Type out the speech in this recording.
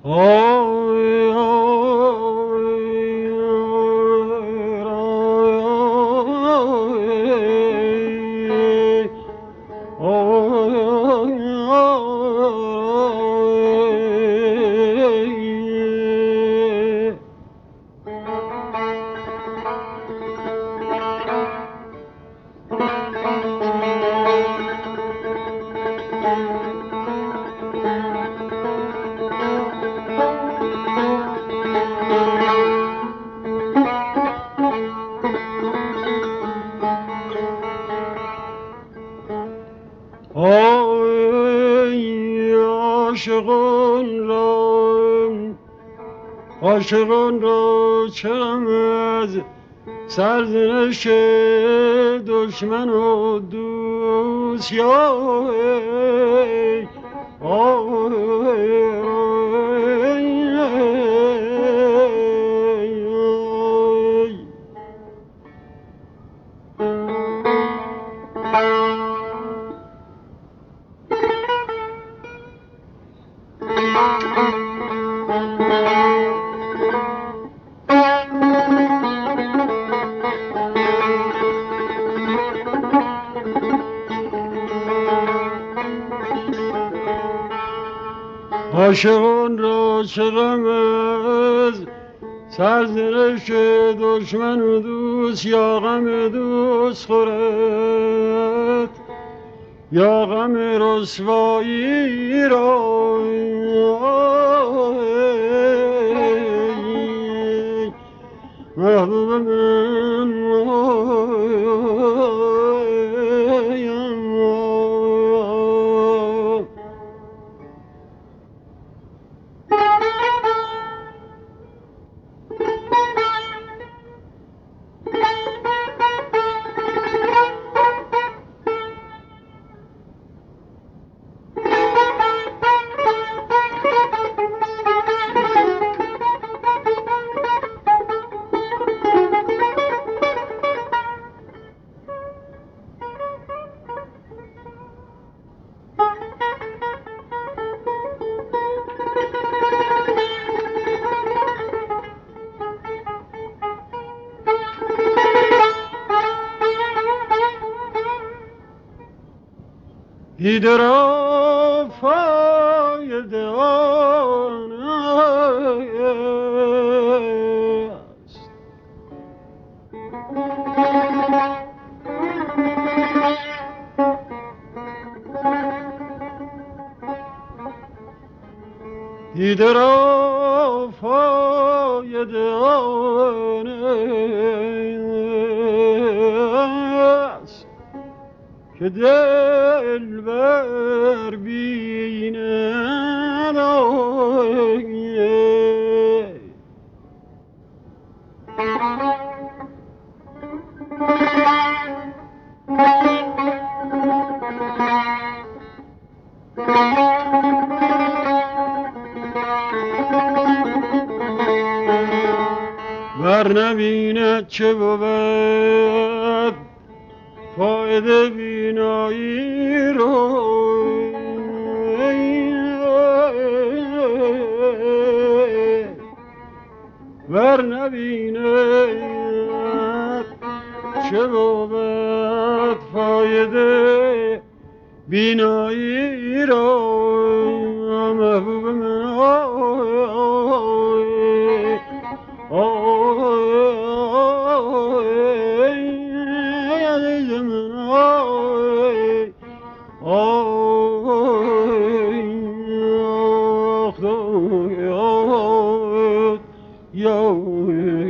عاشقان را چرم از سرزنش دشمن و دوست یا عاشقان را چه غم از سرزنش دشمن و دوست یا غم دوست خورد یا غم رسوایی را محبوب من دیده را فایده آن است دیده را فایده آن است که دلبر بیند ور نبیند چه بود فایده بینایی رو ور نبیند چه بود فایده بینایی را محبوب من yo